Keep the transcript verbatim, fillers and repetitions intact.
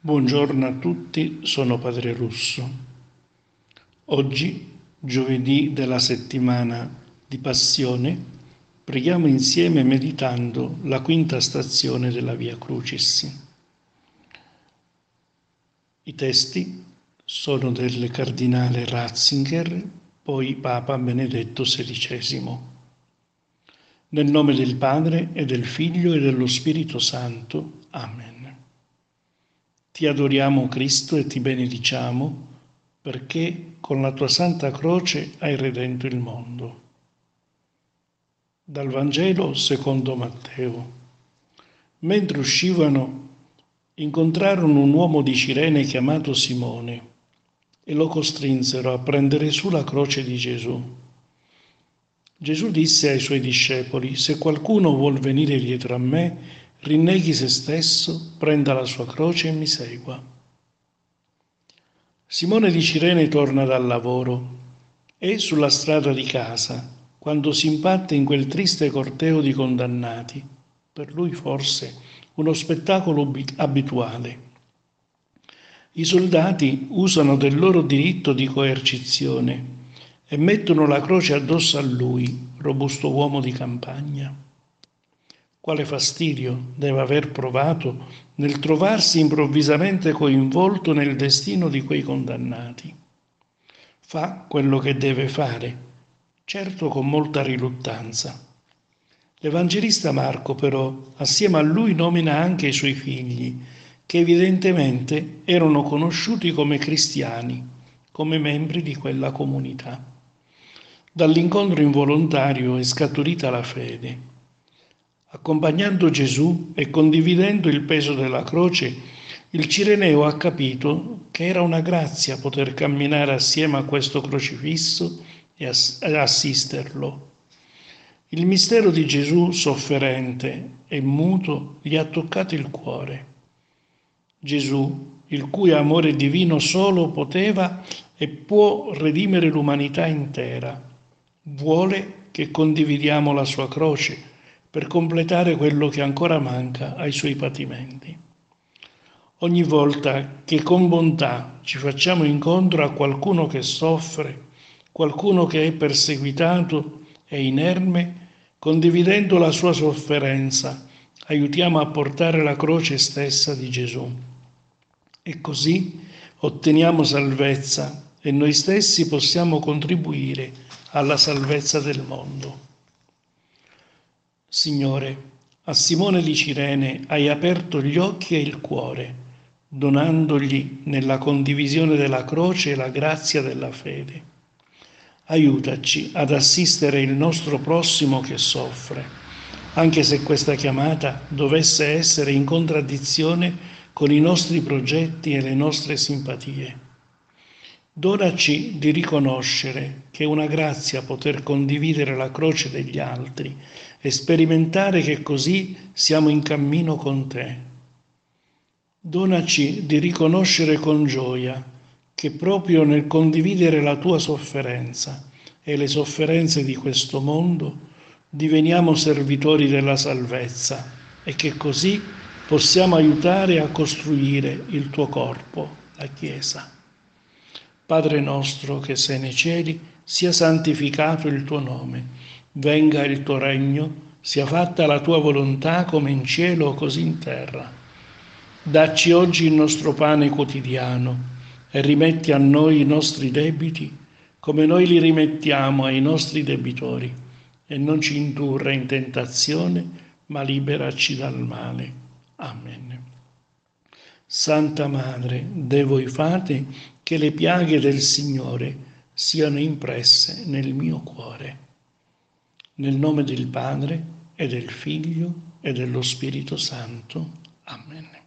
Buongiorno a tutti, sono Padre Russo. Oggi, giovedì della settimana di Passione, preghiamo insieme meditando la quinta stazione della Via Crucis. I testi sono del Cardinale Ratzinger, poi Papa Benedetto sedicesimo. Nel nome del Padre e del Figlio e dello Spirito Santo. Amen. Ti adoriamo, Cristo, e ti benediciamo, perché con la tua Santa Croce hai redento il mondo. Dal Vangelo secondo Matteo. Mentre uscivano, incontrarono un uomo di Cirene chiamato Simone e lo costrinsero a prendere su la croce di Gesù. Gesù disse ai suoi discepoli: «Se qualcuno vuol venire dietro a me, rinneghi se stesso, prenda la sua croce e mi segua». Simone di Cirene torna dal lavoro e sulla strada di casa, quando si impatta in quel triste corteo di condannati, per lui forse uno spettacolo abituale. I soldati usano del loro diritto di coercizione e mettono la croce addosso a lui, robusto uomo di campagna. Quale fastidio deve aver provato nel trovarsi improvvisamente coinvolto nel destino di quei condannati. Fa quello che deve fare, certo con molta riluttanza. L'Evangelista Marco però, assieme a lui, nomina anche i suoi figli, che evidentemente erano conosciuti come cristiani, come membri di quella comunità. Dall'incontro involontario è scaturita la fede. Accompagnando Gesù e condividendo il peso della croce, il cireneo ha capito che era una grazia poter camminare assieme a questo crocifisso e assisterlo. Il mistero di Gesù sofferente e muto gli ha toccato il cuore. Gesù, il cui amore divino solo poteva e può redimere l'umanità intera, vuole che condividiamo la sua croce per completare quello che ancora manca ai suoi patimenti. Ogni volta che con bontà ci facciamo incontro a qualcuno che soffre, qualcuno che è perseguitato e inerme, condividendo la sua sofferenza, aiutiamo a portare la croce stessa di Gesù. E così otteniamo salvezza e noi stessi possiamo contribuire alla salvezza del mondo. Signore, a Simone di Cirene hai aperto gli occhi e il cuore, donandogli nella condivisione della croce la grazia della fede. Aiutaci ad assistere il nostro prossimo che soffre, anche se questa chiamata dovesse essere in contraddizione con i nostri progetti e le nostre simpatie. Donaci di riconoscere che è una grazia poter condividere la croce degli altri e sperimentare che così siamo in cammino con te. Donaci di riconoscere con gioia che proprio nel condividere la tua sofferenza e le sofferenze di questo mondo diveniamo servitori della salvezza e che così possiamo aiutare a costruire il tuo corpo, la Chiesa. Padre nostro che sei nei cieli, sia santificato il tuo nome, venga il tuo regno, sia fatta la tua volontà come in cielo così in terra. Dacci oggi il nostro pane quotidiano e rimetti a noi i nostri debiti come noi li rimettiamo ai nostri debitori e non ci indurre in tentazione, ma liberaci dal male. Amen. Santa Madre, de voi fate che le piaghe del Signore siano impresse nel mio cuore. Nel nome del Padre e del Figlio e dello Spirito Santo. Amen.